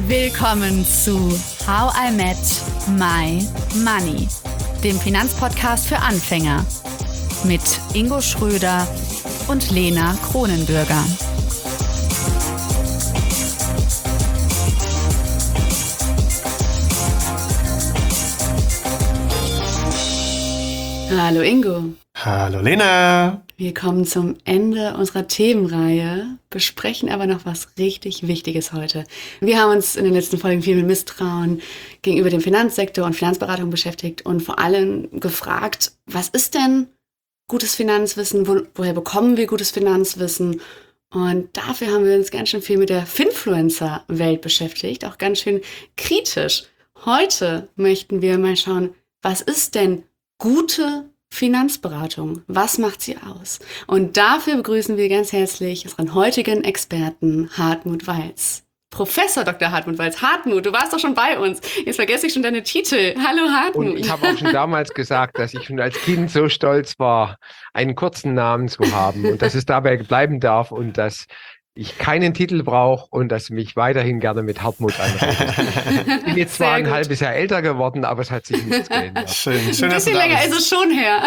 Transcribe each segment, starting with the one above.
Willkommen zu How I Met My Money, dem Finanzpodcast für Anfänger mit Ingo Schröder und Lena Kronenbürger. Hallo Ingo. Hallo Lena. Wir kommen zum Ende unserer Themenreihe, besprechen aber noch was richtig Wichtiges heute. Wir haben uns in den letzten Folgen viel mit Misstrauen gegenüber dem Finanzsektor und Finanzberatung beschäftigt und vor allem gefragt, was ist denn gutes Finanzwissen, woher bekommen wir gutes Finanzwissen? Und dafür haben wir uns ganz schön viel mit der Finfluencer-Welt beschäftigt, auch ganz schön kritisch. Heute möchten wir mal schauen, was ist denn gute Finanzberatung? Was macht sie aus? Und dafür begrüßen wir ganz herzlich unseren heutigen Experten Hartmut Walz. Professor Dr. Hartmut Walz. Hartmut, du warst doch schon bei uns. Jetzt vergesse ich schon deine Titel. Hallo Hartmut. Und ich habe auch schon damals gesagt, dass ich schon als Kind so stolz war, einen kurzen Namen zu haben und dass es dabei bleiben darf und dass ich keinen Titel brauche und dass mich weiterhin gerne mit Hartmut anredet. Ich bin jetzt zwar ein halbes Jahr älter geworden, aber es hat sich nichts geändert. Schön, Ein bisschen länger ist es schon her.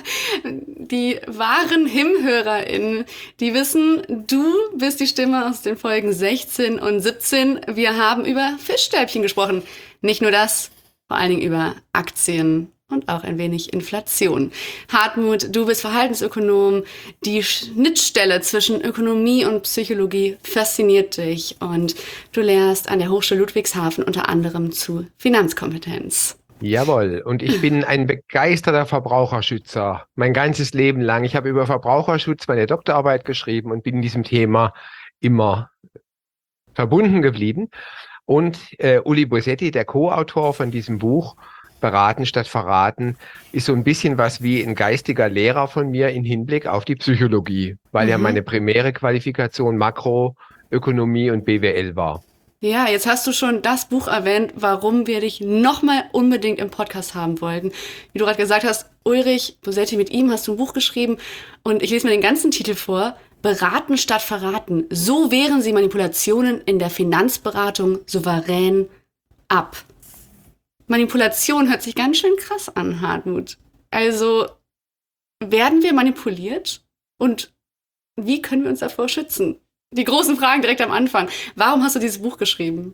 Die wahren HimhörerInnen, die wissen, du bist die Stimme aus den Folgen 16 und 17. Wir haben über Fischstäbchen gesprochen. Nicht nur das, vor allen Dingen über Aktien und auch ein wenig Inflation. Hartmut, du bist Verhaltensökonom. Die Schnittstelle zwischen Ökonomie und Psychologie fasziniert dich und du lehrst an der Hochschule Ludwigshafen unter anderem zu Finanzkompetenz. Jawohl, und ich bin ein begeisterter Verbraucherschützer, mein ganzes Leben lang. Ich habe über Verbraucherschutz meine Doktorarbeit geschrieben und bin in diesem Thema immer verbunden geblieben. Und Uli Bosetti, der Co-Autor von diesem Buch, Beraten statt Verraten, ist so ein bisschen was wie ein geistiger Lehrer von mir im Hinblick auf die Psychologie, weil ja meine primäre Qualifikation Makroökonomie und BWL war. Ja, jetzt hast du schon das Buch erwähnt, warum wir dich nochmal unbedingt im Podcast haben wollten. Wie du gerade gesagt hast, Ulrich Bosetti, mit ihm hast du ein Buch geschrieben und ich lese mir den ganzen Titel vor. Beraten statt Verraten. So wehren sie Manipulationen in der Finanzberatung souverän ab. Manipulation hört sich ganz schön krass an, Hartmut. Also, werden wir manipuliert? Und wie können wir uns davor schützen? Die großen Fragen direkt am Anfang. Warum hast du dieses Buch geschrieben?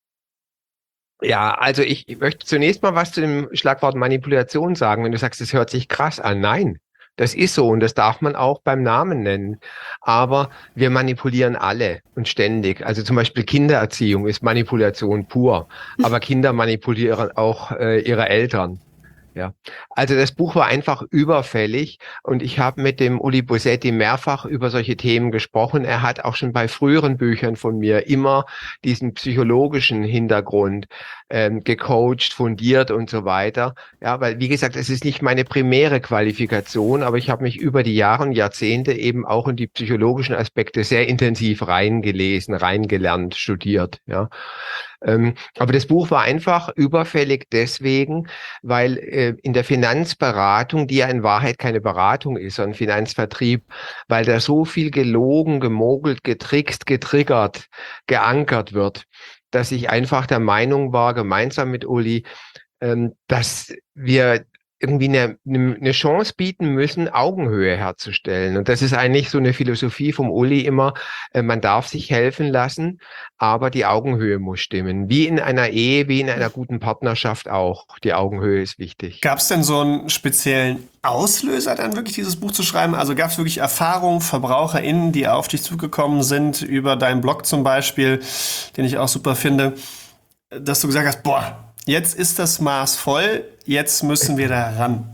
Ja, also ich möchte zunächst mal was zu dem Schlagwort Manipulation sagen. Wenn du sagst, es hört sich krass an. Nein, das ist so und das darf man auch beim Namen nennen. Aber wir manipulieren alle und ständig. Also zum Beispiel Kindererziehung ist Manipulation pur. Aber Kinder manipulieren auch ihre Eltern. Ja, also das Buch war einfach überfällig und ich habe mit dem Uli Bosetti mehrfach über solche Themen gesprochen. Er hat auch schon bei früheren Büchern von mir immer diesen psychologischen Hintergrund gecoacht, fundiert und so weiter. Ja, weil wie gesagt, es ist nicht meine primäre Qualifikation, aber ich habe mich über die Jahre und Jahrzehnte eben auch in die psychologischen Aspekte sehr intensiv reingelesen, reingelernt, studiert. Ja. Aber das Buch war einfach überfällig deswegen, weil in der Finanzberatung, die ja in Wahrheit keine Beratung ist, sondern Finanzvertrieb, weil da so viel gelogen, gemogelt, getrickst, getriggert, geankert wird, dass ich einfach der Meinung war, gemeinsam mit Uli, dass wir irgendwie eine Chance bieten müssen, Augenhöhe herzustellen. Und das ist eigentlich so eine Philosophie vom Uli immer, man darf sich helfen lassen, aber die Augenhöhe muss stimmen. Wie in einer Ehe, wie in einer guten Partnerschaft auch. Die Augenhöhe ist wichtig. Gab es denn so einen speziellen Auslöser, dann wirklich dieses Buch zu schreiben? Also gab es wirklich Erfahrungen, VerbraucherInnen, die auf dich zugekommen sind, über deinen Blog zum Beispiel, den ich auch super finde, dass du gesagt hast, boah, jetzt ist das Maß voll, jetzt müssen wir da ran.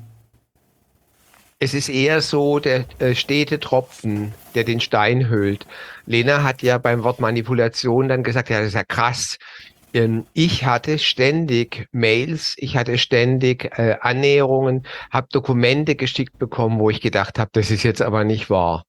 Es ist eher so der stete Tropfen, der den Stein höhlt. Lena hat ja beim Wort Manipulation dann gesagt, ja, das ist ja krass. Ich hatte ständig Mails, ich hatte ständig Annäherungen, habe Dokumente geschickt bekommen, wo ich gedacht habe, das ist jetzt aber nicht wahr.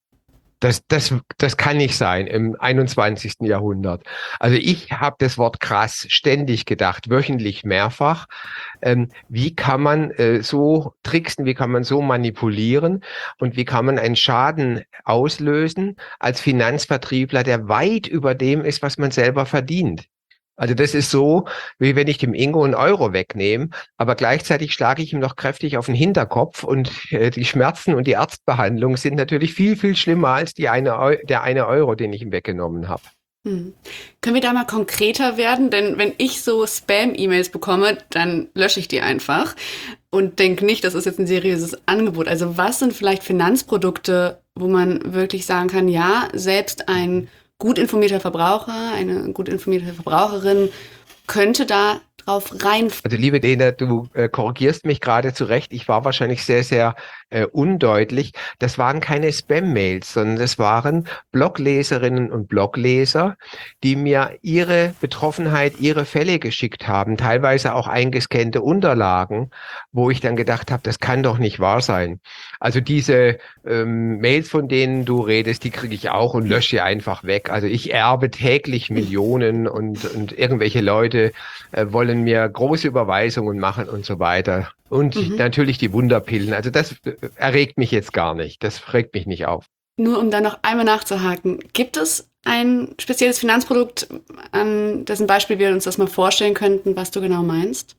Das kann nicht sein im 21. Jahrhundert. Also ich habe das Wort krass ständig gedacht, wöchentlich mehrfach. Wie kann man so tricksen, wie kann man so manipulieren und wie kann man einen Schaden auslösen als Finanzvertriebler, der weit über dem ist, was man selber verdient. Also das ist so, wie wenn ich dem Ingo einen Euro wegnehme, aber gleichzeitig schlage ich ihm noch kräftig auf den Hinterkopf und die Schmerzen und die Arztbehandlung sind natürlich viel, viel schlimmer als der eine Euro, den ich ihm weggenommen habe. Können wir da mal konkreter werden? Denn wenn ich so Spam-E-Mails bekomme, dann lösche ich die einfach und denke nicht, das ist jetzt ein seriöses Angebot. Also was sind vielleicht Finanzprodukte, wo man wirklich sagen kann, ja, selbst ein gut informierter Verbraucher, eine gut informierte Verbraucherin könnte da drauf rein. Also liebe Lena, du korrigierst mich gerade zu Recht. Ich war wahrscheinlich sehr, sehr undeutlich. Das waren keine Spam-Mails, sondern das waren Blogleserinnen und Blogleser, die mir ihre Betroffenheit, ihre Fälle geschickt haben, teilweise auch eingescannte Unterlagen, wo ich dann gedacht habe, das kann doch nicht wahr sein. Also diese Mails, von denen du redest, die kriege ich auch und lösche sie einfach weg. Also ich erbe täglich Millionen und irgendwelche Leute wollen mir große Überweisungen machen und so weiter. Und natürlich die Wunderpillen. Also das erregt mich jetzt gar nicht. Das regt mich nicht auf. Nur um dann noch einmal nachzuhaken, gibt es ein spezielles Finanzprodukt, an dessen Beispiel wir uns das mal vorstellen könnten, was du genau meinst?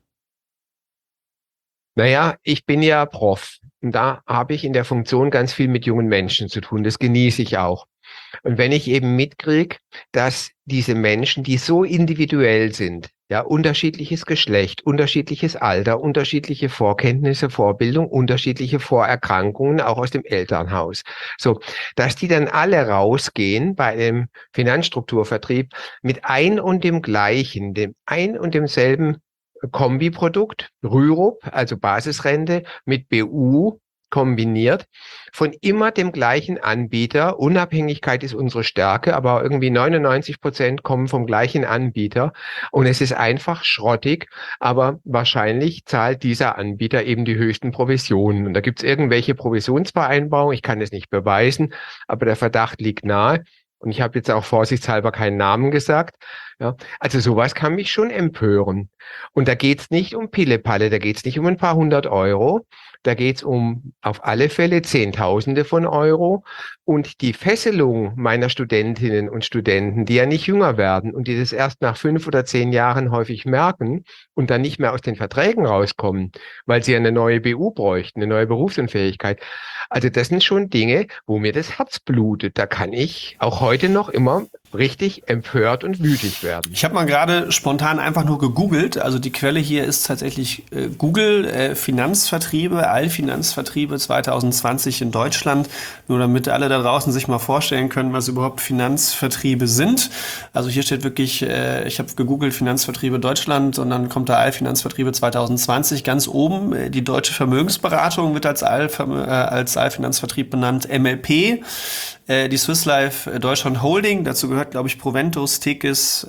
Naja, ich bin ja Prof. Und da habe ich in der Funktion ganz viel mit jungen Menschen zu tun. Das genieße ich auch. Und wenn ich eben mitkriege, dass diese Menschen, die so individuell sind, ja, unterschiedliches Geschlecht, unterschiedliches Alter, unterschiedliche Vorkenntnisse, Vorbildung, unterschiedliche Vorerkrankungen, auch aus dem Elternhaus. So, dass die dann alle rausgehen bei einem Finanzstrukturvertrieb mit ein und demselben Kombiprodukt, Rürup, also Basisrente mit BU kombiniert, von immer dem gleichen Anbieter. Unabhängigkeit ist unsere Stärke, aber irgendwie 99% kommen vom gleichen Anbieter und es ist einfach schrottig, aber wahrscheinlich zahlt dieser Anbieter eben die höchsten Provisionen. Und da gibt es irgendwelche Provisionsvereinbarungen, ich kann es nicht beweisen, aber der Verdacht liegt nahe. Und ich habe jetzt auch vorsichtshalber keinen Namen gesagt. Ja, also sowas kann mich schon empören. Und da geht's nicht um Pille-Palle, da geht's nicht um ein paar 100 €. Da geht's um auf alle Fälle Zehntausende von Euro. Und die Fesselung meiner Studentinnen und Studenten, die ja nicht jünger werden und die das erst nach 5 oder 10 Jahren häufig merken und dann nicht mehr aus den Verträgen rauskommen, weil sie eine neue BU bräuchten, eine neue Berufsunfähigkeit. Also das sind schon Dinge, wo mir das Herz blutet. Da kann ich auch heute noch immer richtig empört und wütig werden. Ich habe mal gerade spontan einfach nur gegoogelt. Also die Quelle hier ist tatsächlich Google Finanzvertriebe, Allfinanzvertriebe 2020 in Deutschland. Nur damit alle da draußen sich mal vorstellen können, was überhaupt Finanzvertriebe sind. Also hier steht wirklich, ich habe gegoogelt Finanzvertriebe Deutschland und dann kommt da Allfinanzvertriebe 2020 ganz oben. Die Deutsche Vermögensberatung wird als Allfinanzvertrieb benannt. MLP. Die Swiss Life Deutschland Holding, dazu gehört, glaube ich, Proventus, Tekis,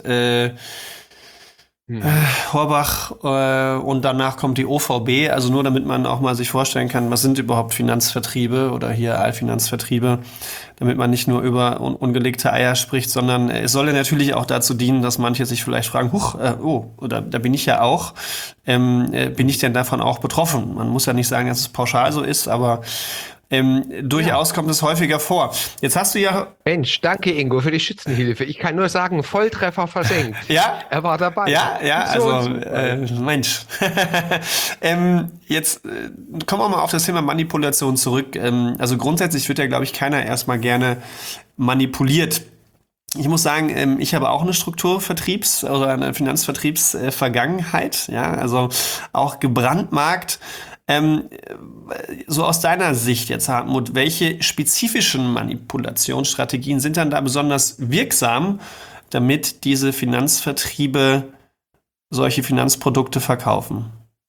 Horbach und danach kommt die OVB, also nur damit man auch mal sich vorstellen kann, was sind überhaupt Finanzvertriebe oder hier Allfinanzvertriebe, damit man nicht nur über ungelegte Eier spricht, sondern es soll ja natürlich auch dazu dienen, dass manche sich vielleicht fragen, oder da bin ich ja auch, bin ich denn davon auch betroffen? Man muss ja nicht sagen, dass es pauschal so ist, aber durchaus kommt es häufiger vor. Jetzt hast du ja... Mensch, danke Ingo für die Schützenhilfe. Ich kann nur sagen, Volltreffer versenkt. Ja? Er war dabei. Ja, also Mensch. Jetzt kommen wir mal auf das Thema Manipulation zurück. Also grundsätzlich wird ja, glaube ich, keiner erstmal gerne manipuliert. Ich muss sagen, ich habe auch eine Strukturvertriebs- oder eine Finanzvertriebsvergangenheit, ja, also auch gebrandmarkt. So aus deiner Sicht jetzt, Hartmut, welche spezifischen Manipulationsstrategien sind dann da besonders wirksam, damit diese Finanzvertriebe solche Finanzprodukte verkaufen?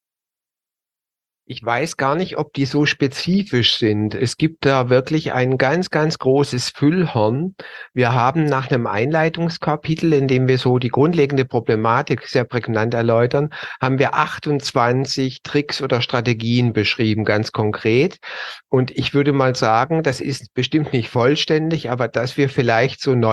Ich weiß gar nicht, ob die so spezifisch sind. Es gibt da wirklich ein ganz, ganz großes Füllhorn. Wir haben nach einem Einleitungskapitel, in dem wir so die grundlegende Problematik sehr prägnant erläutern, haben wir 28 Tricks oder Strategien beschrieben, ganz konkret. Und ich würde mal sagen, das ist bestimmt nicht vollständig, aber dass wir vielleicht so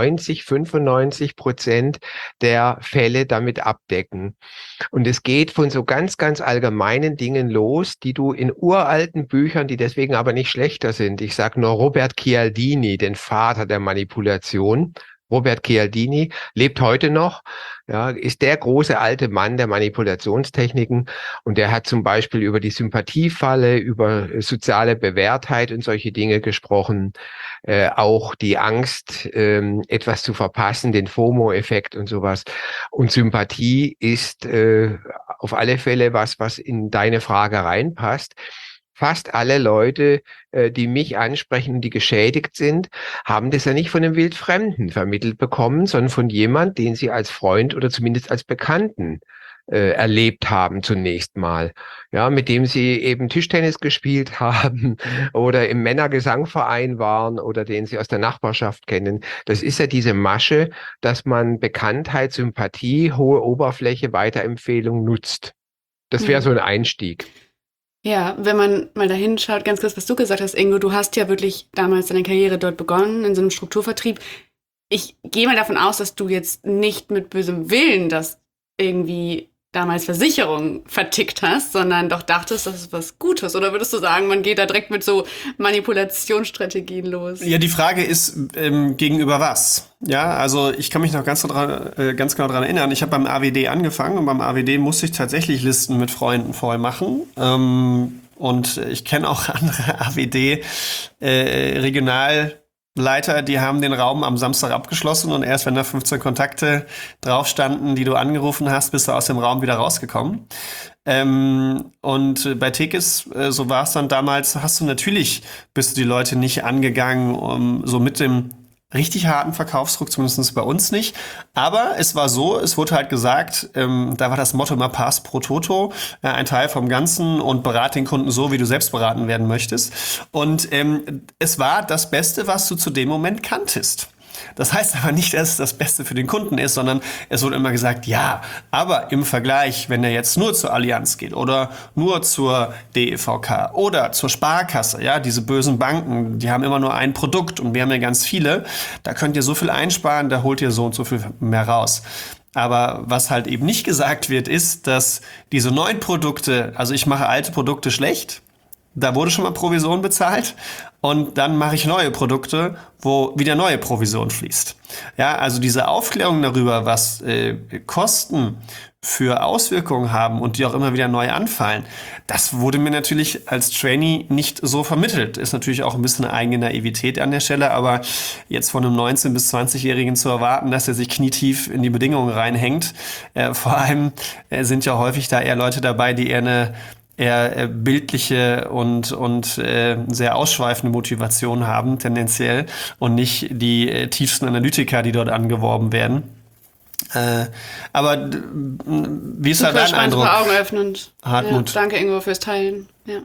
95% der Fälle damit abdecken. Und es geht von so ganz, ganz allgemeinen Dingen los, die du in uralten Büchern, die deswegen aber nicht schlechter sind. Ich sage nur Robert Cialdini, den Vater der Manipulation, Robert Cialdini lebt heute noch, ja, ist der große alte Mann der Manipulationstechniken und der hat zum Beispiel über die Sympathiefalle, über soziale Bewährtheit und solche Dinge gesprochen, auch die Angst, etwas zu verpassen, den FOMO-Effekt und sowas. Und Sympathie ist auf alle Fälle was in deine Frage reinpasst. Fast alle Leute, die mich ansprechen und die geschädigt sind, haben das ja nicht von einem Wildfremden vermittelt bekommen, sondern von jemand, den sie als Freund oder zumindest als Bekannten erlebt haben zunächst mal. Ja, mit dem sie eben Tischtennis gespielt haben oder im Männergesangverein waren oder den sie aus der Nachbarschaft kennen. Das ist ja diese Masche, dass man Bekanntheit, Sympathie, hohe Oberfläche, Weiterempfehlung nutzt. Das wäre so ein Einstieg. Ja, wenn man mal dahin schaut, ganz kurz, was du gesagt hast, Ingo, du hast ja wirklich damals deine Karriere dort begonnen, in so einem Strukturvertrieb. Ich gehe mal davon aus, dass du jetzt nicht mit bösem Willen das irgendwie damals Versicherung vertickt hast, sondern doch dachtest, das ist was Gutes. Oder würdest du sagen, man geht da direkt mit so Manipulationsstrategien los? Ja, die Frage ist, gegenüber was? Ja, also ich kann mich noch ganz genau daran erinnern. Ich habe beim AWD angefangen und beim AWD musste ich tatsächlich Listen mit Freunden voll machen. Und ich kenne auch andere AWD Regionalleiter, die haben den Raum am Samstag abgeschlossen und erst wenn da 15 Kontakte drauf standen, die du angerufen hast, bist du aus dem Raum wieder rausgekommen. Und bei Tekis, so war es dann damals, bist du die Leute nicht angegangen, so mit dem richtig harten Verkaufsdruck, zumindest bei uns nicht. Aber es war so, es wurde halt gesagt, da war das Motto immer Pass pro Toto, ein Teil vom Ganzen und berate den Kunden so, wie du selbst beraten werden möchtest. Und es war das Beste, was du zu dem Moment kanntest. Das heißt aber nicht, dass es das Beste für den Kunden ist, sondern es wurde immer gesagt, ja, aber im Vergleich, wenn er jetzt nur zur Allianz geht oder nur zur DEVK oder zur Sparkasse, ja, diese bösen Banken, die haben immer nur ein Produkt und wir haben ja ganz viele, da könnt ihr so viel einsparen, da holt ihr so und so viel mehr raus. Aber was halt eben nicht gesagt wird, ist, dass diese neuen Produkte, also ich mache alte Produkte schlecht, da wurde schon mal Provision bezahlt und dann mache ich neue Produkte, wo wieder neue Provision fließt. Ja, also diese Aufklärung darüber, was Kosten für Auswirkungen haben und die auch immer wieder neu anfallen, das wurde mir natürlich als Trainee nicht so vermittelt. Ist natürlich auch ein bisschen eine eigene Naivität an der Stelle, aber jetzt von einem 19- bis 20-Jährigen zu erwarten, dass er sich knietief in die Bedingungen reinhängt, vor allem sind ja häufig da eher Leute dabei, die eher bildliche und sehr ausschweifende Motivation haben, tendenziell, und nicht die tiefsten Analytiker, die dort angeworben werden. Aber wie ist da dein Eindruck? Super augenöffnend. Hartmut. Ja, danke, Ingo, fürs Teilen. Ja.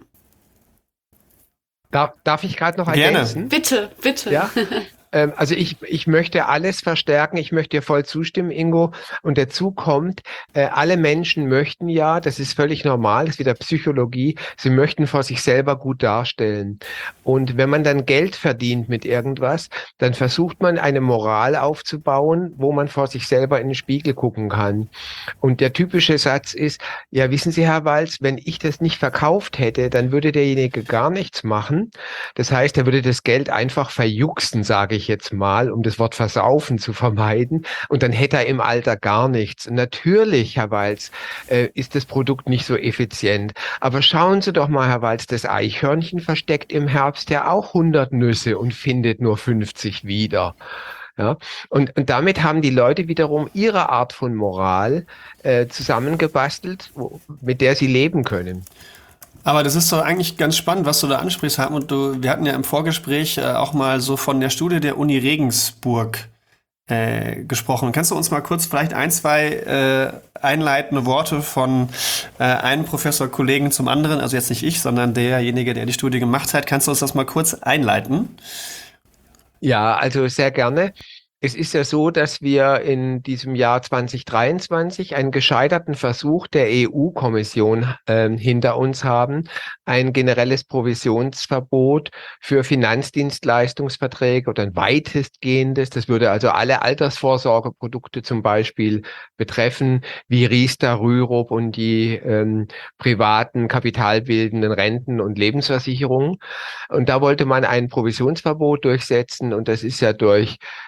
Darf ich gerade noch ergänzen? Bitte. Ja? Also ich möchte alles verstärken, ich möchte dir voll zustimmen, Ingo. Und dazu kommt, alle Menschen möchten ja, das ist völlig normal, das ist wieder Psychologie, sie möchten vor sich selber gut darstellen. Und wenn man dann Geld verdient mit irgendwas, dann versucht man eine Moral aufzubauen, wo man vor sich selber in den Spiegel gucken kann. Und der typische Satz ist, ja, wissen Sie, Herr Walz, wenn ich das nicht verkauft hätte, dann würde derjenige gar nichts machen. Das heißt, er würde das Geld einfach verjuxen, sage ich jetzt mal, um das Wort versaufen zu vermeiden. Und dann hätte er im Alter gar nichts. Und natürlich, Herr Walz, ist das Produkt nicht so effizient. Aber schauen Sie doch mal, Herr Walz, das Eichhörnchen versteckt im Herbst ja auch 100 Nüsse und findet nur 50 wieder. Ja, und damit haben die Leute wiederum ihre Art von Moral zusammengebastelt, mit der sie leben können. Aber das ist doch eigentlich ganz spannend, was du da ansprichst, Hartmut. Wir hatten ja im Vorgespräch auch mal so von der Studie der Uni Regensburg gesprochen. Kannst du uns mal kurz vielleicht ein, zwei einleitende Worte von einem Professor-Kollegen zum anderen, also jetzt nicht ich, sondern derjenige, der die Studie gemacht hat, kannst du uns das mal kurz einleiten? Ja, also sehr gerne. Es ist ja so, dass wir in diesem Jahr 2023 einen gescheiterten Versuch der EU-Kommission hinter uns haben, ein generelles Provisionsverbot für Finanzdienstleistungsverträge oder ein weitestgehendes. Das würde also alle Altersvorsorgeprodukte zum Beispiel betreffen, wie Riester, Rürup und die privaten kapitalbildenden Renten- und Lebensversicherungen. Und da wollte man ein Provisionsverbot durchsetzen und das ist ja durch heftige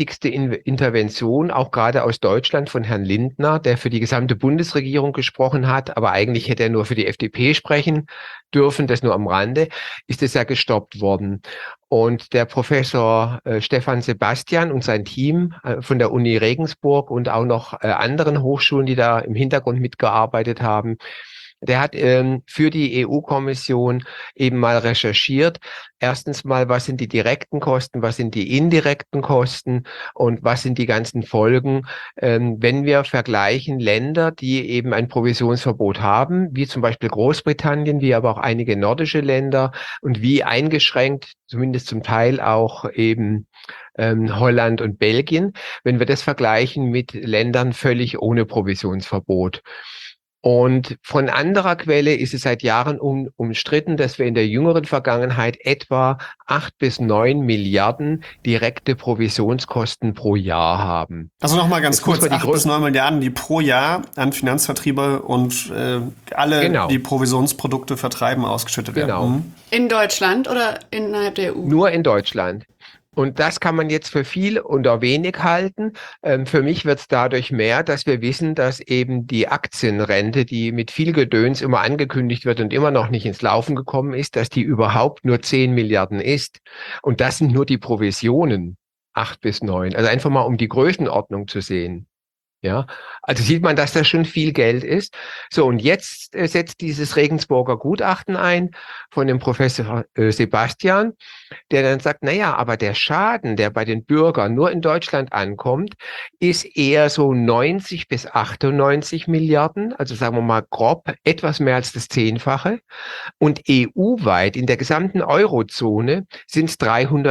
wichtigste Intervention, auch gerade aus Deutschland von Herrn Lindner, der für die gesamte Bundesregierung gesprochen hat, aber eigentlich hätte er nur für die FDP sprechen dürfen, das nur am Rande, ist es ja gestoppt worden. Und der Professor Stefan Sebastian und sein Team von der Uni Regensburg und auch noch anderen Hochschulen, die da im Hintergrund mitgearbeitet haben, der hat für die EU-Kommission eben mal recherchiert. Erstens mal, was sind die direkten Kosten, was sind die indirekten Kosten und was sind die ganzen Folgen, wenn wir vergleichen Länder, die eben ein Provisionsverbot haben, wie zum Beispiel Großbritannien, wie aber auch einige nordische Länder und wie eingeschränkt, zumindest zum Teil auch eben Holland und Belgien, wenn wir das vergleichen mit Ländern völlig ohne Provisionsverbot. Und von anderer Quelle ist es seit Jahren umstritten, dass wir in der jüngeren Vergangenheit etwa 8 bis 9 Milliarden direkte Provisionskosten pro Jahr haben. Also nochmal ganz kurz, 8 bis 9 Milliarden, die pro Jahr an Finanzvertriebe und alle, die Provisionsprodukte vertreiben, ausgeschüttet werden. In Deutschland oder innerhalb der EU? Nur in Deutschland. Und das kann man jetzt für viel oder wenig halten. Für mich wird es dadurch mehr, dass wir wissen, dass eben die Aktienrente, die mit viel Gedöns immer angekündigt wird und immer noch nicht ins Laufen gekommen ist, dass die überhaupt nur 10 Milliarden ist. Und das sind nur die Provisionen, 8 bis 9. Also einfach mal, um die Größenordnung zu sehen. Ja, also sieht man, dass das schon viel Geld ist. So, und jetzt setzt dieses Regensburger Gutachten ein von dem Professor Sebastian, der dann sagt, naja, aber der Schaden, der bei den Bürgern nur in Deutschland ankommt, ist eher so 90 bis 98 Milliarden, also sagen wir mal grob etwas mehr als das Zehnfache. Und EU-weit in der gesamten Eurozone sind es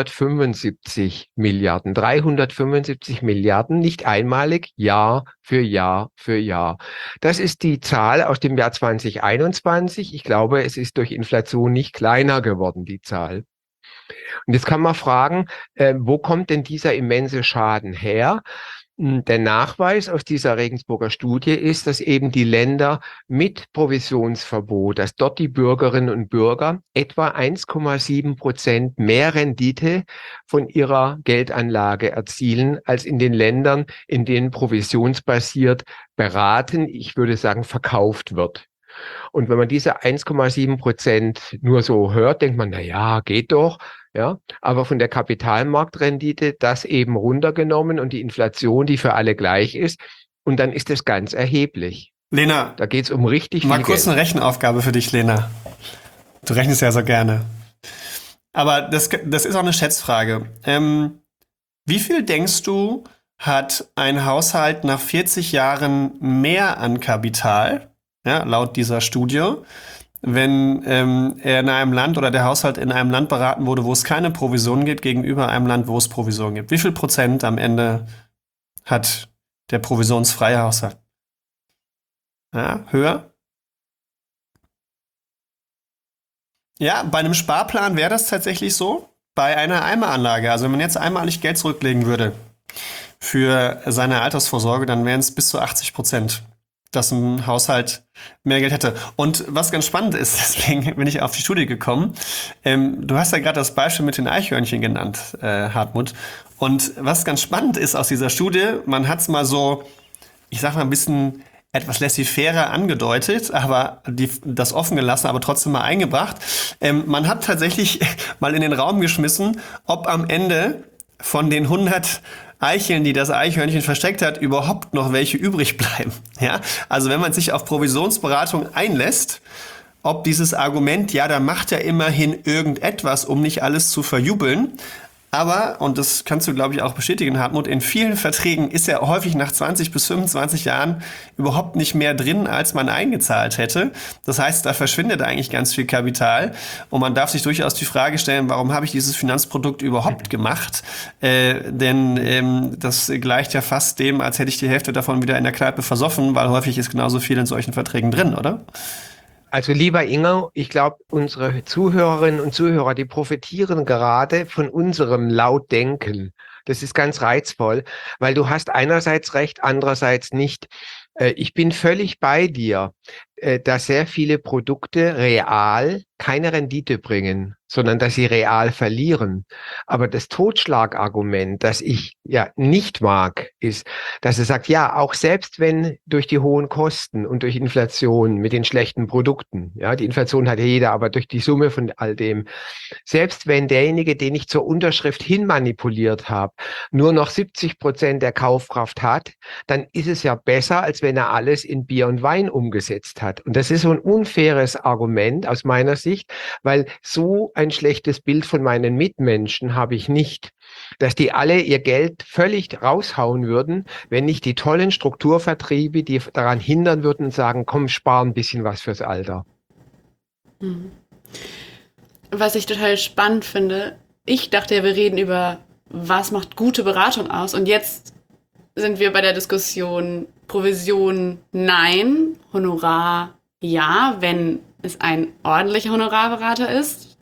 375 Milliarden. 375 Milliarden, nicht einmalig, Jahr für Jahr für Jahr. Das ist die Zahl aus dem Jahr 2021. Ich glaube, es ist durch Inflation nicht kleiner geworden, die Zahl. Und jetzt kann man fragen, wo kommt denn dieser immense Schaden her? Der Nachweis aus dieser Regensburger Studie ist, dass eben die Länder mit Provisionsverbot, dass dort die Bürgerinnen und Bürger etwa 1,7% mehr Rendite von ihrer Geldanlage erzielen, als in den Ländern, in denen provisionsbasiert beraten, ich würde sagen, verkauft wird. Und wenn man diese 1,7% nur so hört, denkt man, na ja, geht doch. Ja, aber von der Kapitalmarktrendite das eben runtergenommen und die Inflation, die für alle gleich ist. Und dann ist das ganz erheblich. Lena, da geht es um richtig viel Mal kurz eine Rechenaufgabe für dich, Lena. Du rechnest ja so gerne. Aber das ist auch eine Schätzfrage. Wie viel denkst du, hat ein Haushalt nach 40 Jahren mehr an Kapital, ja, laut dieser Studie, wenn er in einem Land oder der Haushalt in einem Land beraten wurde, wo es keine Provision gibt, gegenüber einem Land, wo es Provision gibt? Wie viel Prozent am Ende hat der provisionsfreie Haushalt? Ja, höher? Ja, bei einem Sparplan wäre das tatsächlich so. Bei einer Einmalanlage, also wenn man jetzt einmalig Geld zurücklegen würde für seine Altersvorsorge, dann wären es bis zu 80%. Dass ein Haushalt mehr Geld hätte. Und was ganz spannend ist, deswegen bin ich auf die Studie gekommen, du hast ja gerade das Beispiel mit den Eichhörnchen genannt, Hartmut. Und was ganz spannend ist aus dieser Studie, man hat es mal so, ich sag mal ein bisschen etwas laissez-faire angedeutet, aber das offen gelassen, aber trotzdem mal eingebracht. Man hat tatsächlich mal in den Raum geschmissen, ob am Ende von den 100 Eicheln, die das Eichhörnchen versteckt hat, überhaupt noch welche übrig bleiben. Ja? Also wenn man sich auf Provisionsberatung einlässt, ob dieses Argument, ja, da macht er immerhin irgendetwas, um nicht alles zu verjubeln. Aber, und das kannst du, glaube ich, auch bestätigen, Hartmut, in vielen Verträgen ist ja häufig nach 20 bis 25 Jahren überhaupt nicht mehr drin, als man eingezahlt hätte. Das heißt, da verschwindet eigentlich ganz viel Kapital. Und man darf sich durchaus die Frage stellen, warum habe ich dieses Finanzprodukt überhaupt gemacht? Denn das gleicht ja fast dem, als hätte ich die Hälfte davon wieder in der Kneipe versoffen, weil häufig ist genauso viel in solchen Verträgen drin, oder? Also lieber Ingo, ich glaube, unsere Zuhörerinnen und Zuhörer, die profitieren gerade von unserem Lautdenken. Das ist ganz reizvoll, weil du hast einerseits recht, andererseits nicht. Ich bin völlig bei dir. dass sehr viele Produkte real keine Rendite bringen, sondern dass sie real verlieren. Aber das Totschlagargument, das ich ja nicht mag, ist, dass er sagt, ja, auch selbst wenn durch die hohen Kosten und durch Inflation mit den schlechten Produkten, ja, die Inflation hat ja jeder, aber durch die Summe von all dem, selbst wenn derjenige, den ich zur Unterschrift hin manipuliert habe, nur noch 70% der Kaufkraft hat, dann ist es ja besser, als wenn er alles in Bier und Wein umgesetzt hat. Und das ist so ein unfaires Argument aus meiner Sicht, weil so ein schlechtes Bild von meinen Mitmenschen habe ich nicht, dass die alle ihr Geld völlig raushauen würden, wenn nicht die tollen Strukturvertriebe, die daran hindern würden und sagen, komm, spar ein bisschen was fürs Alter. Was ich total spannend finde, ich dachte ja, wir reden über, was macht gute Beratung aus, und jetzt sind wir bei der Diskussion Provision nein, Honorar ja, wenn es ein ordentlicher Honorarberater ist.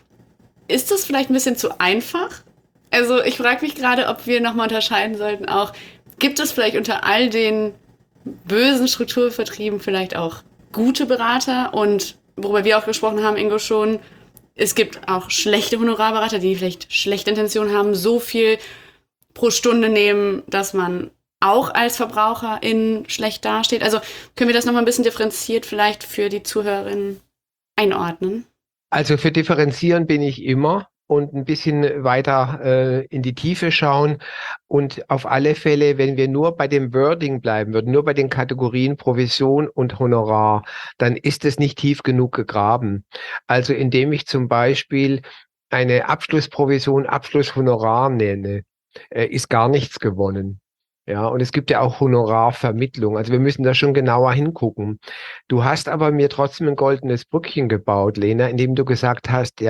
Ist das vielleicht ein bisschen zu einfach? Also ich frage mich gerade, ob wir nochmal unterscheiden sollten auch, gibt es vielleicht unter all den bösen Strukturvertrieben vielleicht auch gute Berater, und worüber wir auch gesprochen haben, Ingo, schon, es gibt auch schlechte Honorarberater, die vielleicht schlechte Intentionen haben, so viel pro Stunde nehmen, dass man auch als Verbraucherin schlecht dasteht. Also können wir das nochmal ein bisschen differenziert vielleicht für die Zuhörerinnen einordnen? Also für differenzieren bin ich immer und ein bisschen weiter in die Tiefe schauen. Und auf alle Fälle, wenn wir nur bei dem Wording bleiben würden, nur bei den Kategorien Provision und Honorar, dann ist es nicht tief genug gegraben. Also indem ich zum Beispiel eine Abschlussprovision, Abschlusshonorar nenne, ist gar nichts gewonnen. Ja, und es gibt ja auch Honorarvermittlung. Also wir müssen da schon genauer hingucken. Du hast aber mir trotzdem ein goldenes Brückchen gebaut, Lena, indem du gesagt hast,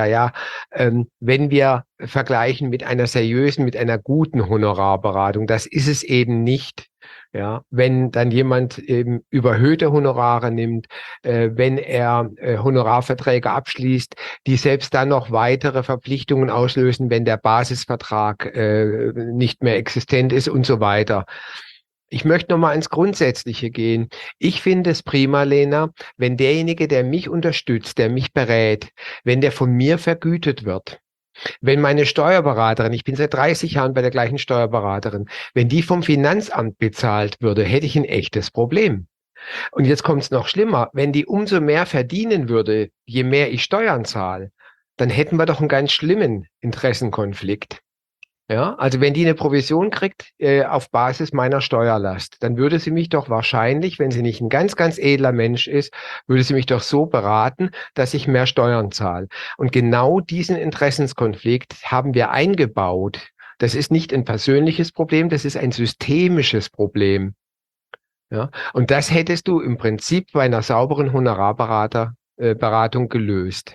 wenn wir vergleichen mit einer seriösen, mit einer guten Honorarberatung, das ist es eben nicht. Ja, wenn dann jemand eben überhöhte Honorare nimmt, wenn er Honorarverträge abschließt, die selbst dann noch weitere Verpflichtungen auslösen, wenn der Basisvertrag nicht mehr existent ist und so weiter. Ich möchte nochmal ins Grundsätzliche gehen. Ich finde es prima, Lena, wenn derjenige, der mich unterstützt, der mich berät, wenn der von mir vergütet wird. Wenn meine Steuerberaterin, ich bin seit 30 Jahren bei der gleichen Steuerberaterin, wenn die vom Finanzamt bezahlt würde, hätte ich ein echtes Problem. Und jetzt kommt es noch schlimmer. Wenn die umso mehr verdienen würde, je mehr ich Steuern zahle, dann hätten wir doch einen ganz schlimmen Interessenkonflikt. Ja, also wenn die eine Provision kriegt auf Basis meiner Steuerlast, dann würde sie mich doch wahrscheinlich, wenn sie nicht ein ganz, ganz edler Mensch ist, würde sie mich doch so beraten, dass ich mehr Steuern zahle. Und genau diesen Interessenskonflikt haben wir eingebaut. Das ist nicht ein persönliches Problem, das ist ein systemisches Problem. Ja, und das hättest du im Prinzip bei einer sauberen Honorarberatung gelöst.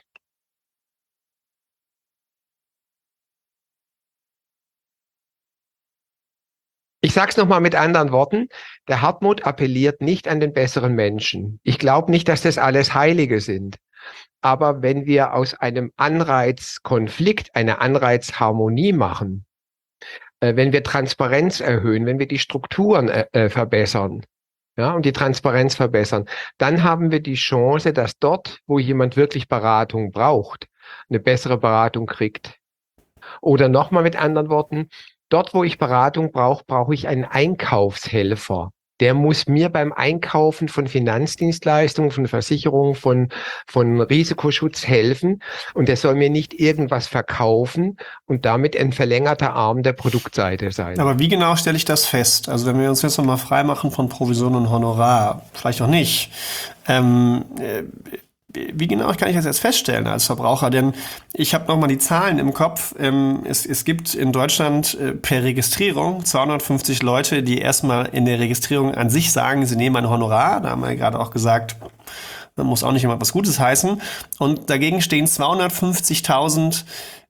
Ich sage es nochmal mit anderen Worten. Der Hartmut appelliert nicht an den besseren Menschen. Ich glaube nicht, dass das alles Heilige sind. Aber wenn wir aus einem Anreizkonflikt eine Anreizharmonie machen, wenn wir Transparenz erhöhen, wenn wir die Strukturen verbessern, ja, und die Transparenz verbessern, dann haben wir die Chance, dass dort, wo jemand wirklich Beratung braucht, eine bessere Beratung kriegt. Oder nochmal mit anderen Worten, dort, wo ich Beratung brauche, brauche ich einen Einkaufshelfer. Der muss mir beim Einkaufen von Finanzdienstleistungen, von Versicherungen, von Risikoschutz helfen. Und der soll mir nicht irgendwas verkaufen und damit ein verlängerter Arm der Produktseite sein. Aber wie genau stelle ich das fest? Also wenn wir uns jetzt nochmal frei machen von Provision und Honorar, vielleicht auch nicht. Wie genau kann ich das jetzt feststellen als Verbraucher? Denn ich habe nochmal die Zahlen im Kopf. Es gibt in Deutschland per Registrierung 250 Leute, die erstmal in der Registrierung an sich sagen, sie nehmen ein Honorar. Da haben wir ja gerade auch gesagt, man muss auch nicht immer was Gutes heißen. Und dagegen stehen 250.000,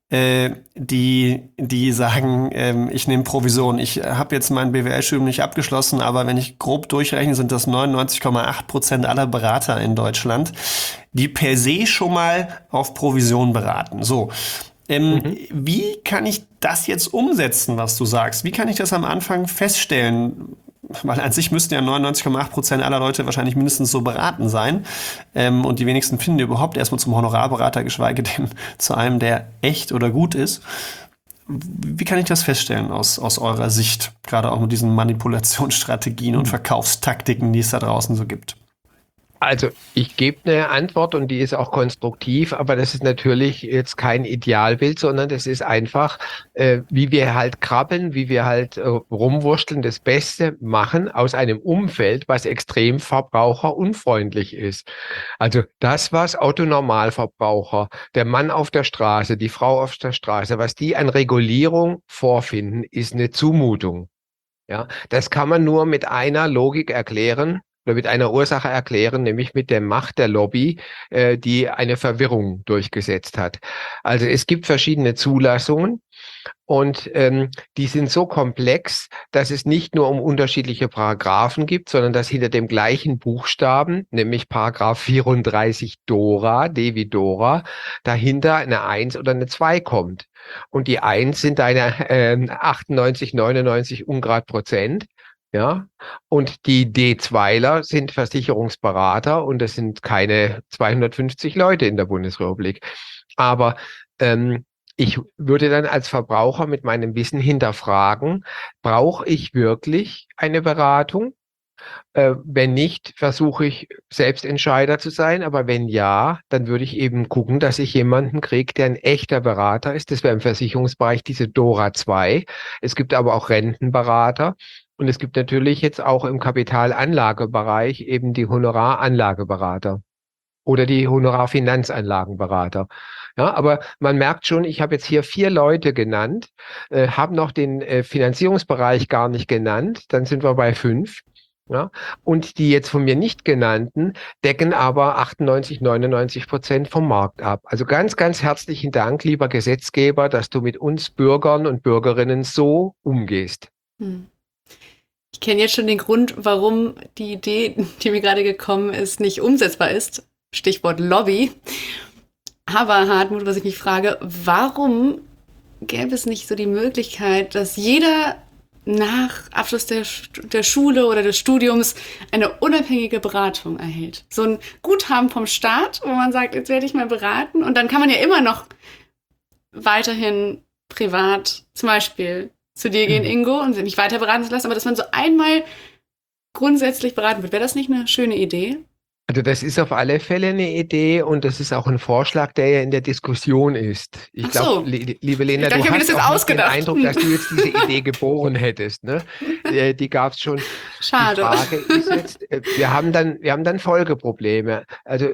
die sagen, ich nehme Provision. Ich habe jetzt mein BWL-Studium nicht abgeschlossen, aber wenn ich grob durchrechne, sind das 99,8% aller Berater in Deutschland, die per se schon mal auf Provision beraten. So, wie kann ich das jetzt umsetzen, was du sagst? Wie kann ich das am Anfang feststellen? weil an sich müssten ja 99,8% aller Leute wahrscheinlich mindestens so beraten sein. Und die wenigsten finden überhaupt erstmal zum Honorarberater, geschweige denn zu einem, der echt oder gut ist. Wie kann ich das feststellen aus eurer Sicht, gerade auch mit diesen Manipulationsstrategien und Verkaufstaktiken, die es da draußen so gibt? Also ich gebe eine Antwort und die ist auch konstruktiv, aber das ist natürlich jetzt kein Idealbild, sondern das ist einfach, wie wir halt krabbeln, wie wir halt rumwurschteln, das Beste machen aus einem Umfeld, was extrem verbraucherunfreundlich ist. Also das, was Otto-Normalverbraucher, der Mann auf der Straße, die Frau auf der Straße, was die an Regulierung vorfinden, ist eine Zumutung. Ja, das kann man nur mit einer Logik erklären oder mit einer Ursache erklären, nämlich mit der Macht der Lobby, die eine Verwirrung durchgesetzt hat. Also es gibt verschiedene Zulassungen und die sind so komplex, dass es nicht nur um unterschiedliche Paragraphen gibt, sondern dass hinter dem gleichen Buchstaben, nämlich Paragraph 34 Dora, D wie Dora, dahinter eine 1 oder eine 2 kommt. Und die 1 sind deine 98, 99 Ungrad Prozent. Ja, und die D2ler sind Versicherungsberater und es sind keine 250 Leute in der Bundesrepublik. Aber ich würde dann als Verbraucher mit meinem Wissen hinterfragen, brauche ich wirklich eine Beratung? Wenn nicht, versuche ich selbst Entscheider zu sein, aber wenn ja, dann würde ich eben gucken, dass ich jemanden kriege, der ein echter Berater ist. Das wäre im Versicherungsbereich diese Dora 2. Es gibt aber auch Rentenberater und es gibt natürlich jetzt auch im Kapitalanlagebereich eben die Honoraranlageberater oder die Honorarfinanzanlagenberater. Ja, aber man merkt schon, ich habe jetzt hier 4 Leute genannt, habe noch den Finanzierungsbereich gar nicht genannt, dann sind wir bei 5. Ja, und die jetzt von mir nicht genannten decken aber 98, 99% vom Markt ab. Also ganz, ganz herzlichen Dank, lieber Gesetzgeber, dass du mit uns Bürgern und Bürgerinnen so umgehst. Ich kenne jetzt schon den Grund, warum die Idee, die mir gerade gekommen ist, nicht umsetzbar ist. Stichwort Lobby. Aber Hartmut, was ich mich frage, warum gäbe es nicht so die Möglichkeit, dass jeder nach Abschluss der Schule oder des Studiums eine unabhängige Beratung erhält? So ein Guthaben vom Staat, wo man sagt, jetzt werde ich mal beraten. Und dann kann man ja immer noch weiterhin privat zum Beispiel zu dir gehen, Ingo, und mich weiter beraten zu lassen. Aber dass man so einmal grundsätzlich beraten wird, wäre das nicht eine schöne Idee? Also das ist auf alle Fälle eine Idee und das ist auch ein Vorschlag, der ja in der Diskussion ist. Ich glaube, liebe Lena, du hast auch nicht den Eindruck, dass du jetzt diese Idee geboren hättest. Ne? Die gab es schon. Schade. Die Frage ist jetzt, wir haben dann Folgeprobleme. Also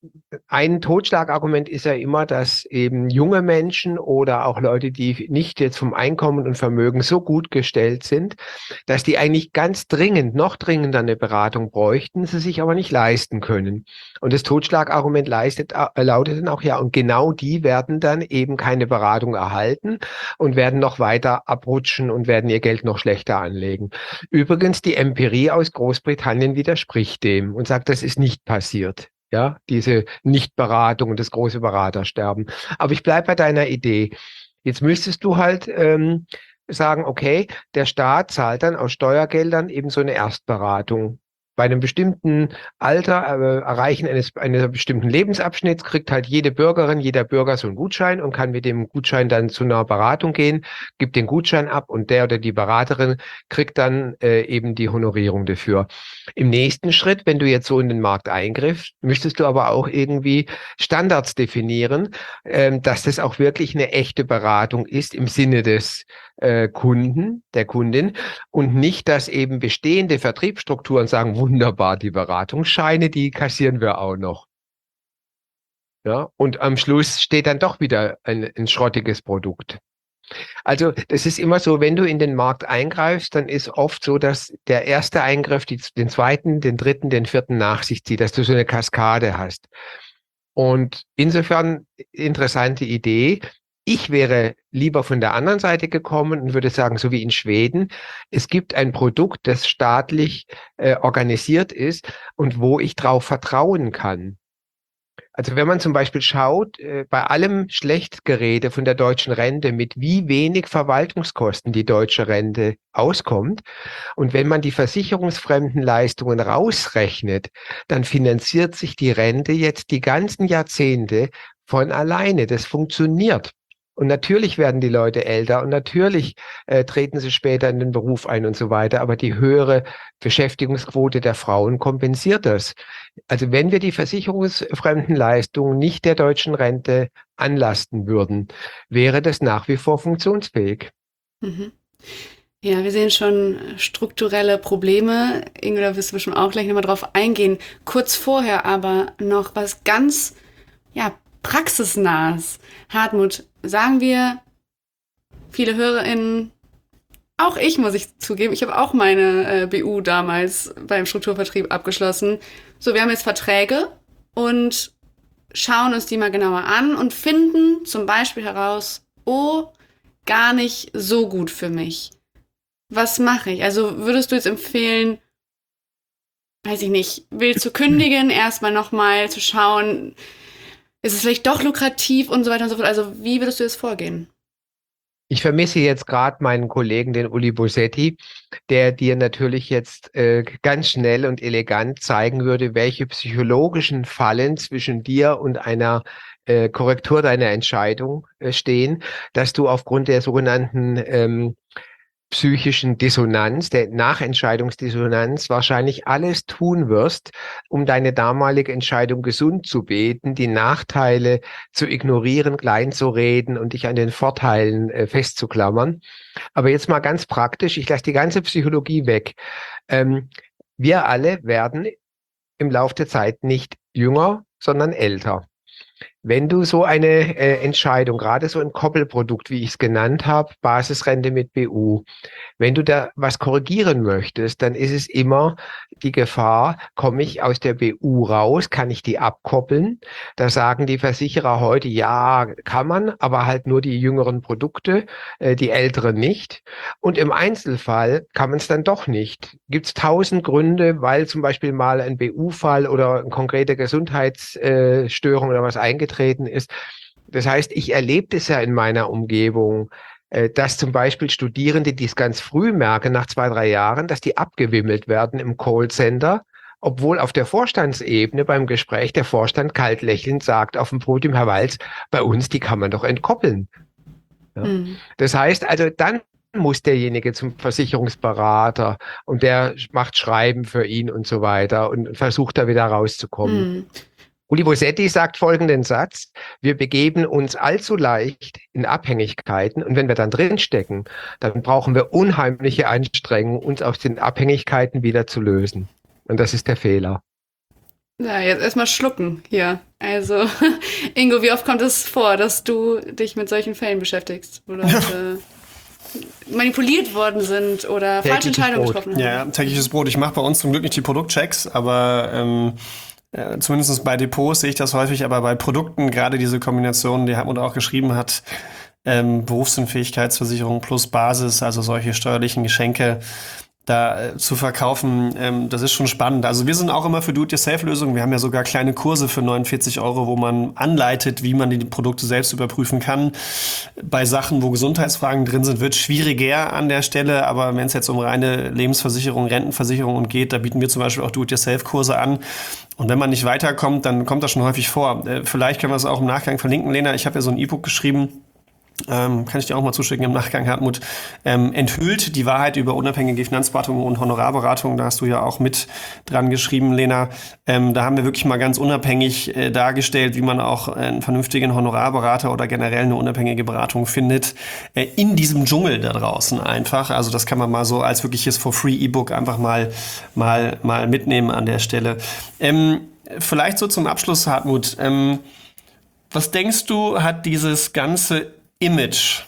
ein Totschlagargument ist ja immer, dass eben junge Menschen oder auch Leute, die nicht jetzt vom Einkommen und Vermögen so gut gestellt sind, dass die eigentlich ganz dringend, noch dringender eine Beratung bräuchten, sie sich aber nicht leisten können. Und das Totschlagargument lautet dann auch, ja, und genau die werden dann eben keine Beratung erhalten und werden noch weiter abrutschen und werden ihr Geld noch schlechter anlegen. Übrigens, die Empirie aus Großbritannien widerspricht dem und sagt, das ist nicht passiert. Ja, diese Nichtberatung und das große Beratersterben. Aber ich bleibe bei deiner Idee. Jetzt müsstest du halt sagen, okay, der Staat zahlt dann aus Steuergeldern eben so eine Erstberatung. Bei einem bestimmten Alter, Erreichen eines bestimmten Lebensabschnitts kriegt halt jede Bürgerin, jeder Bürger so einen Gutschein und kann mit dem Gutschein dann zu einer Beratung gehen, gibt den Gutschein ab und der oder die Beraterin kriegt dann eben die Honorierung dafür. Im nächsten Schritt, wenn du jetzt so in den Markt eingriffst, müsstest du aber auch irgendwie Standards definieren, dass das auch wirklich eine echte Beratung ist im Sinne des Kunden, der Kundin und nicht, dass eben bestehende Vertriebsstrukturen sagen, wunderbar, die Beratungsscheine, die kassieren wir auch noch. Ja, und am Schluss steht dann doch wieder ein schrottiges Produkt. Also das ist immer so, wenn du in den Markt eingreifst, dann ist oft so, dass der erste Eingriff den zweiten, den dritten, den vierten nach sich zieht, dass du so eine Kaskade hast. Und insofern interessante Idee. Ich wäre lieber von der anderen Seite gekommen und würde sagen, so wie in Schweden, es gibt ein Produkt, das staatlich organisiert ist und wo ich drauf vertrauen kann. Also wenn man zum Beispiel schaut, bei allem Schlechtgerede von der deutschen Rente, mit wie wenig Verwaltungskosten die deutsche Rente auskommt, und wenn man die versicherungsfremden Leistungen rausrechnet, dann finanziert sich die Rente jetzt die ganzen Jahrzehnte von alleine. Das funktioniert. Und natürlich werden die Leute älter und natürlich treten sie später in den Beruf ein und so weiter. Aber die höhere Beschäftigungsquote der Frauen kompensiert das. Also wenn wir die versicherungsfremden Leistungen nicht der deutschen Rente anlasten würden, wäre das nach wie vor funktionsfähig. Mhm. Ja, wir sehen schon strukturelle Probleme. Ingo, da wirst du bestimmt auch gleich nochmal drauf eingehen. Kurz vorher aber noch was ganz, praxisnahes. Hartmut, sagen wir, viele HörerInnen, auch ich, muss ich zugeben, ich habe auch meine BU damals beim Strukturvertrieb abgeschlossen. So, wir haben jetzt Verträge und schauen uns die mal genauer an und finden zum Beispiel heraus, oh, gar nicht so gut für mich. Was mache ich? Also würdest du jetzt empfehlen, weiß ich nicht, wild zu kündigen, erstmal nochmal zu schauen, ist es vielleicht doch lukrativ und so weiter und so fort. Also wie würdest du jetzt vorgehen? Ich vermisse jetzt gerade meinen Kollegen, den Uli Bosetti, der dir natürlich jetzt ganz schnell und elegant zeigen würde, welche psychologischen Fallen zwischen dir und einer Korrektur deiner Entscheidung stehen, dass du aufgrund der sogenannten psychischen Dissonanz, der Nachentscheidungsdissonanz, wahrscheinlich alles tun wirst, um deine damalige Entscheidung gesund zu beten, die Nachteile zu ignorieren, kleinzureden und dich an den Vorteilen festzuklammern. Aber jetzt mal ganz praktisch, ich lasse die ganze Psychologie weg. Wir alle werden im Laufe der Zeit nicht jünger, sondern älter. Wenn du so eine Entscheidung, gerade so ein Koppelprodukt, wie ich es genannt habe, Basisrente mit BU, wenn du da was korrigieren möchtest, dann ist es immer die Gefahr, komme ich aus der BU raus, kann ich die abkoppeln? Da sagen die Versicherer heute, ja, kann man, aber halt nur die jüngeren Produkte, die älteren nicht. Und im Einzelfall kann man es dann doch nicht. Gibt es 1000 Gründe, weil zum Beispiel mal ein BU-Fall oder eine konkrete Gesundheitsstörung oder was eingetreten ist. Das heißt, ich erlebe das ja in meiner Umgebung, dass zum Beispiel Studierende, die es ganz früh merken, nach 2, 3 Jahren, dass die abgewimmelt werden im Callcenter, obwohl auf der Vorstandsebene beim Gespräch der Vorstand kalt lächelnd sagt auf dem Podium, Herr Walz, bei uns, die kann man doch entkoppeln. Ja? Das heißt also, dann muss derjenige zum Versicherungsberater und der macht Schreiben für ihn und so weiter und versucht da wieder rauszukommen. Uli Bosetti sagt folgenden Satz: Wir begeben uns allzu leicht in Abhängigkeiten und wenn wir dann drinstecken, dann brauchen wir unheimliche Anstrengungen, uns aus den Abhängigkeiten wieder zu lösen. Und das ist der Fehler. Ja, jetzt erstmal schlucken hier. Also, Ingo, wie oft kommt es vor, dass du dich mit solchen Fällen beschäftigst, wo Leute manipuliert worden sind oder falsche Entscheidungen getroffen haben? Ja, tägliches Brot. Ich mache bei uns zum Glück nicht die Produktchecks, aber zumindest bei Depots sehe ich das häufig, aber bei Produkten, gerade diese Kombination, die Hartmut auch geschrieben hat, Berufsunfähigkeitsversicherung plus Basis, also solche steuerlichen Geschenke da zu verkaufen, das ist schon spannend. Also wir sind auch immer für Do-it-yourself-Lösungen. Wir haben ja sogar kleine Kurse für 49 €, wo man anleitet, wie man die Produkte selbst überprüfen kann. Bei Sachen, wo Gesundheitsfragen drin sind, wird es schwieriger an der Stelle. Aber wenn es jetzt um reine Lebensversicherung, Rentenversicherung geht, da bieten wir zum Beispiel auch Do-it-yourself-Kurse an. Und wenn man nicht weiterkommt, dann kommt das schon häufig vor. Vielleicht können wir es auch im Nachgang verlinken, Lena. Ich habe ja so ein E-Book geschrieben. Kann ich dir auch mal zuschicken im Nachgang, Hartmut, enthüllt die Wahrheit über unabhängige Finanzberatung und Honorarberatung. Da hast du ja auch mit dran geschrieben, Lena. Da haben wir wirklich mal ganz unabhängig dargestellt, wie man auch einen vernünftigen Honorarberater oder generell eine unabhängige Beratung findet, in diesem Dschungel da draußen einfach. Also das kann man mal so als wirkliches For-Free-E-Book einfach mal mitnehmen an der Stelle. Vielleicht so zum Abschluss, Hartmut. Was denkst du, hat dieses ganze Image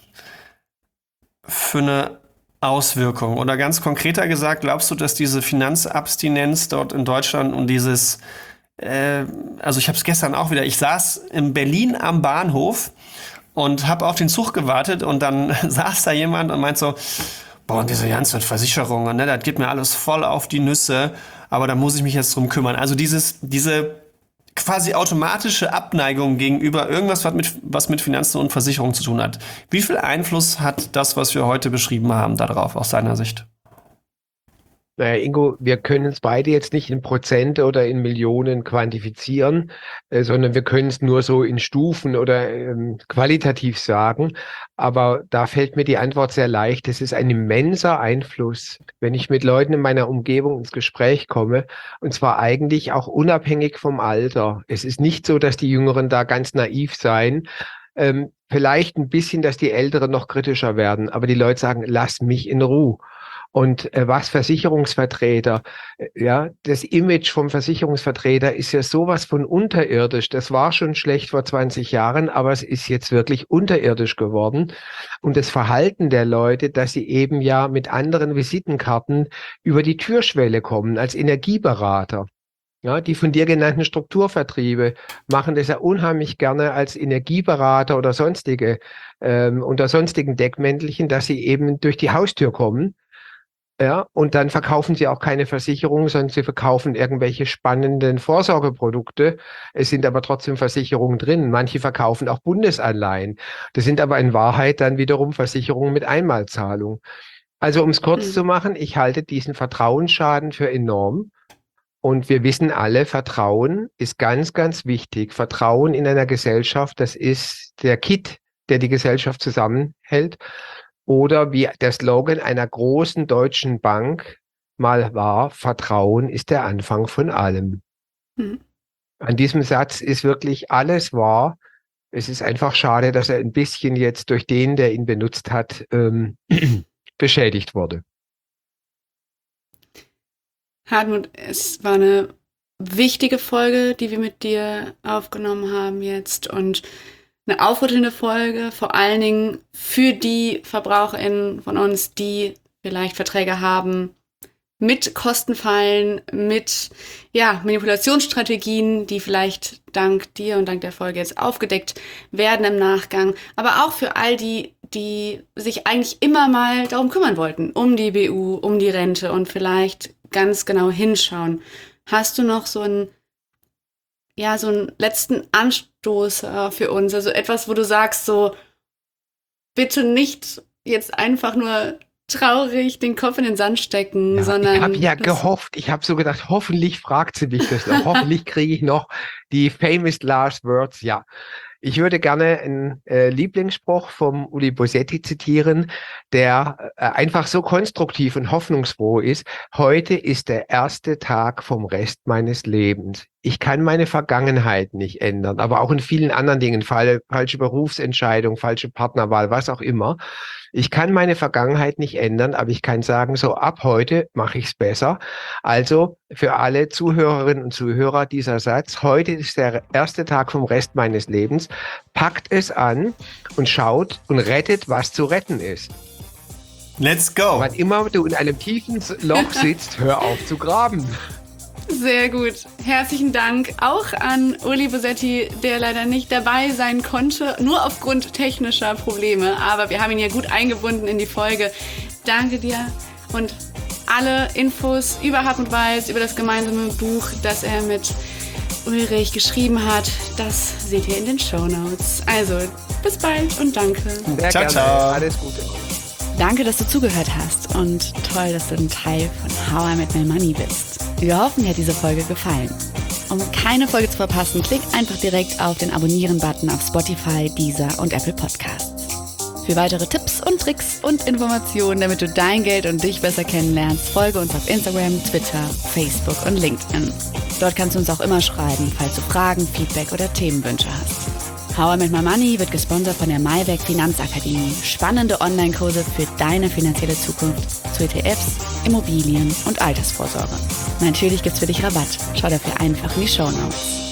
für eine Auswirkung? Oder ganz konkreter gesagt, glaubst du, dass diese Finanzabstinenz dort in Deutschland und dieses, also ich habe es gestern auch wieder, ich saß in Berlin am Bahnhof und habe auf den Zug gewartet und dann saß da jemand und meint so, boah, und diese ganzen Versicherungen, ne, das geht mir alles voll auf die Nüsse, aber da muss ich mich jetzt drum kümmern. Also diese quasi automatische Abneigung gegenüber irgendwas, was mit Finanzen und Versicherung zu tun hat. Wie viel Einfluss hat das, was wir heute beschrieben haben, darauf aus deiner Sicht? Naja, Ingo, wir können es beide jetzt nicht in Prozente oder in Millionen quantifizieren, sondern wir können es nur so in Stufen oder qualitativ sagen. Aber da fällt mir die Antwort sehr leicht. Es ist ein immenser Einfluss, wenn ich mit Leuten in meiner Umgebung ins Gespräch komme, und zwar eigentlich auch unabhängig vom Alter. Es ist nicht so, dass die Jüngeren da ganz naiv seien. Vielleicht ein bisschen, dass die Älteren noch kritischer werden, aber die Leute sagen, lass mich in Ruhe. Und was Versicherungsvertreter, ja, das Image vom Versicherungsvertreter ist ja sowas von unterirdisch. Das war schon schlecht vor 20 Jahren, aber es ist jetzt wirklich unterirdisch geworden. Und das Verhalten der Leute, dass sie eben ja mit anderen Visitenkarten über die Türschwelle kommen als Energieberater. Ja, die von dir genannten Strukturvertriebe machen das ja unheimlich gerne als Energieberater oder sonstige, unter sonstigen Deckmäntelchen, dass sie eben durch die Haustür kommen. Ja, und dann verkaufen sie auch keine Versicherung, sondern sie verkaufen irgendwelche spannenden Vorsorgeprodukte. Es sind aber trotzdem Versicherungen drin. Manche verkaufen auch Bundesanleihen. Das sind aber in Wahrheit dann wiederum Versicherungen mit Einmalzahlung. Also um es kurz zu machen, ich halte diesen Vertrauensschaden für enorm. Und wir wissen alle, Vertrauen ist ganz, ganz wichtig. Vertrauen in einer Gesellschaft, das ist der Kitt, der die Gesellschaft zusammenhält. Oder wie der Slogan einer großen deutschen Bank mal war, Vertrauen ist der Anfang von allem. An diesem Satz ist wirklich alles wahr. Es ist einfach schade, dass er ein bisschen jetzt durch den, der ihn benutzt hat, beschädigt wurde. Hartmut, es war eine wichtige Folge, die wir mit dir aufgenommen haben jetzt, und eine aufrüttelnde Folge, vor allen Dingen für die VerbraucherInnen von uns, die vielleicht Verträge haben mit Kostenfallen, mit Manipulationsstrategien, die vielleicht dank dir und dank der Folge jetzt aufgedeckt werden im Nachgang, aber auch für all die, die sich eigentlich immer mal darum kümmern wollten, um die BU, um die Rente und vielleicht ganz genau hinschauen. Hast du noch so einen letzten Anstoß für uns, also etwas, wo du sagst, so, bitte nicht jetzt einfach nur traurig den Kopf in den Sand stecken, sondern... Ich habe ja gehofft, ich habe so gedacht, hoffentlich fragt sie mich das noch, hoffentlich kriege ich noch die famous last words, ja. Ich würde gerne einen Lieblingsspruch vom Uli Bosetti zitieren, der einfach so konstruktiv und hoffnungsfroh ist. Heute ist der erste Tag vom Rest meines Lebens. Ich kann meine Vergangenheit nicht ändern, aber auch in vielen anderen Dingen, falsche Berufsentscheidung, falsche Partnerwahl, was auch immer. Ich kann meine Vergangenheit nicht ändern, aber ich kann sagen, so ab heute mache ich es besser. Also für alle Zuhörerinnen und Zuhörer dieser Satz, heute ist der erste Tag vom Rest meines Lebens. Packt es an und schaut und rettet, was zu retten ist. Let's go! Wann immer du in einem tiefen Loch sitzt, hör auf zu graben. Sehr gut. Herzlichen Dank auch an Uli Bosetti, der leider nicht dabei sein konnte, nur aufgrund technischer Probleme. Aber wir haben ihn ja gut eingebunden in die Folge. Danke dir. Und alle Infos über Hartmut Weiß, über das gemeinsame Buch, das er mit Ulrich geschrieben hat, das seht ihr in den Shownotes. Also, bis bald und danke. Sehr ciao, gerne. ciao. Alles Gute. Danke, dass du zugehört hast und toll, dass du ein Teil von How I Met My Money bist. Wir hoffen, dir hat diese Folge gefallen. Um keine Folge zu verpassen, klick einfach direkt auf den Abonnieren-Button auf Spotify, Deezer und Apple Podcasts. Für weitere Tipps und Tricks und Informationen, damit du dein Geld und dich besser kennenlernst, folge uns auf Instagram, Twitter, Facebook und LinkedIn. Dort kannst du uns auch immer schreiben, falls du Fragen, Feedback oder Themenwünsche hast. How I Met My Money wird gesponsert von der Maiweg Finanzakademie. Spannende Online-Kurse für deine finanzielle Zukunft zu ETFs, Immobilien und Altersvorsorge. Natürlich gibt's für dich Rabatt. Schau dafür einfach in die Shownotes.